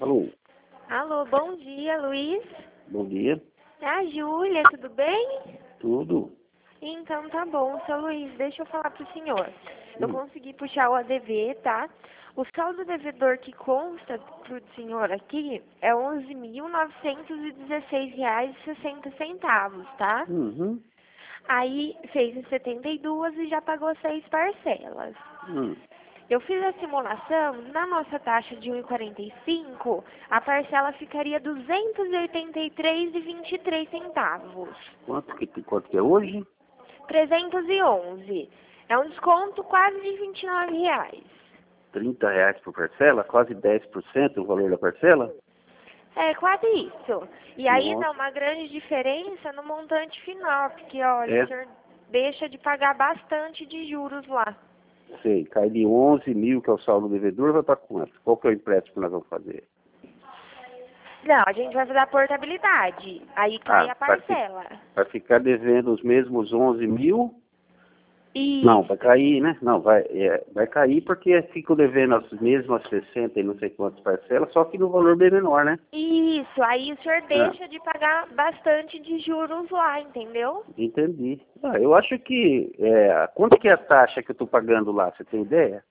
Alô, Alô, bom dia, Luiz. bom dia. É a Júlia, tudo bem? Tudo? Então tá bom, seu Luiz, deixa eu falar pro senhor. Eu Hum. consegui puxar o ADV, tá? O saldo devedor que consta pro senhor aqui é R$ 11.916,60, tá? Uhum. Aí fez em 72 e já pagou 6 parcelas. Hum. Eu fiz a simulação, na nossa taxa de 1,45, a parcela ficaria R$ 283,23. Quanto que é hoje? 311. É um desconto quase de R$ 29. R$ 30 por parcela? Quase 10% o valor da parcela? É quase isso. E aí dá Nossa. uma grande diferença no montante final, porque olha, É, o senhor deixa de pagar bastante de juros lá. sei. Cai de 11 mil, que é o saldo devedor, vai para quanto? Qual que é o empréstimo que nós vamos fazer? Não, a gente vai fazer a portabilidade. Aí cai a parcela. Vai ficar devendo os mesmos 11 mil? Não, Isso. vai cair, né? Não, vai cair porque ficam devendo as mesmas 60 e não sei quantas parcelas, só que no valor bem menor, né? Isso, aí o senhor Ah, deixa de pagar bastante de juros lá, entendeu? entendi. Eu acho que... quanto que é a taxa que eu estou pagando lá? Você tem ideia?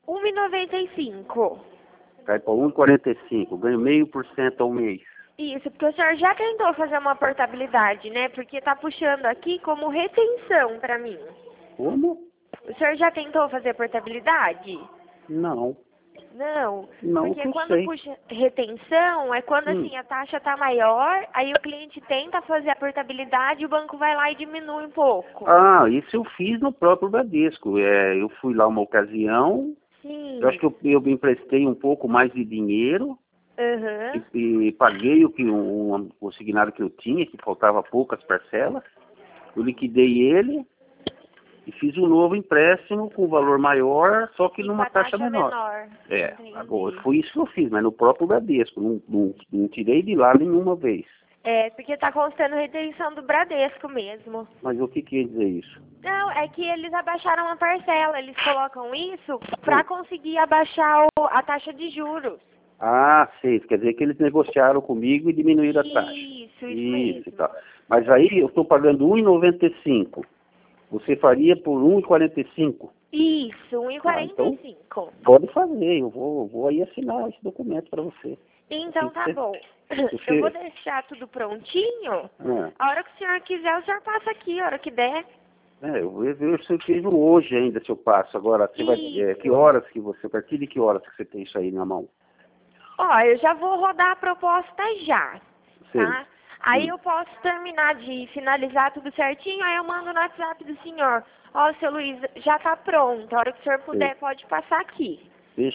1,95. Cai para 1,45. Ganho 0,5% ao mês. Isso, porque o senhor já tentou fazer uma portabilidade, né? Porque tá puxando aqui como retenção pra mim. Como? O senhor já tentou fazer portabilidade? Não. Não, Não que porque eu quando sei. puxa retenção, é quando Hum. assim a taxa tá maior, aí o cliente tenta fazer a portabilidade e o banco vai lá e diminui um pouco. Ah, isso eu fiz no próprio Bradesco. Eu fui lá uma ocasião, eu acho Sim. que eu me emprestei um pouco mais de dinheiro Aham. e paguei o que um consignado que eu tinha, que faltava poucas parcelas. Eu liquidei ele e fiz um novo empréstimo com valor maior, só que E com numa a taxa taxa menor. menor. Agora Entendi. foi isso que eu fiz, mas no próprio Bradesco. Não tirei de lá nenhuma vez. É, porque tá constando retenção do Bradesco mesmo. Mas o que quer dizer isso? Não, é que eles abaixaram a parcela, eles colocam isso Hum. pra conseguir abaixar a taxa de juros. Ah, sei. Quer dizer que eles negociaram comigo e diminuíram a taxa. Isso Isso e mesmo. tal. Mas aí eu estou pagando 1,95. Você faria por 1,45? Isso, um e Ah, quarenta e então cinco. pode fazer. Eu vou aí assinar esse documento para você. Assim Então que tá bom. Eu vou você... deixar tudo prontinho. Ah, A hora que o senhor quiser, o senhor passa aqui, a hora que der. eu vou ver se eu fiz hoje ainda, se eu passo. Agora, você vai, que Isso. horas que você... A partir de que horas que você tem isso aí na mão? Ó, eu já vou rodar a proposta já, Sei. tá? Aí Hum. eu posso terminar de finalizar tudo certinho, aí eu mando no WhatsApp do senhor. Ó, seu Luiz, já tá pronto. A hora que o senhor Sei. puder, pode passar aqui.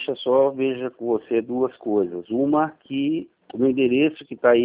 Veja com você duas coisas. Uma, que o meu endereço que está aí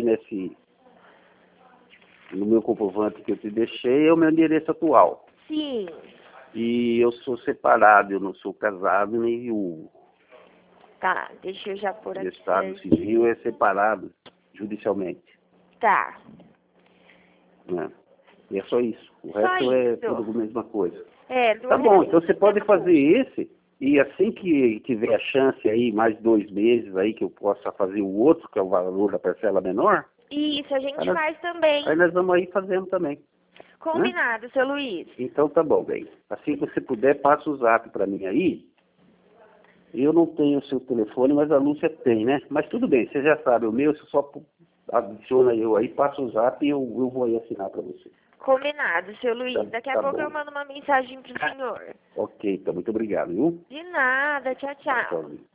no meu comprovante que eu te deixei é o meu endereço atual. Sim. E eu sou separado, eu não sou casado nem viúvo. Tá, deixa eu já pôr O aqui Estado civil certinho. é separado judicialmente. Tá. Né? E é só isso. O Só resto é isso. tudo a mesma coisa. É, Tá do bom, resto então você tudo é pode na fazer boa. esse, e assim que tiver a chance aí, mais 2 meses aí, que eu possa fazer o outro, que é o valor da parcela menor, Isso, a aí gente nós, faz também. aí nós vamos aí fazendo também. Né? Combinado, seu Luiz. Então tá bom, bem. Assim que você puder, passa o zap para mim aí. Eu não tenho o seu telefone, mas a Lúcia tem, né? Mas tudo bem, você já sabe, o meu, você só adiciona eu aí, passa o zap e eu vou aí assinar para você. Combinado, seu Luiz. Daqui a Tá pouco eu bom. mando uma mensagem pro senhor. Ok, então muito obrigado, viu? De nada, tchau, tchau. Tchau.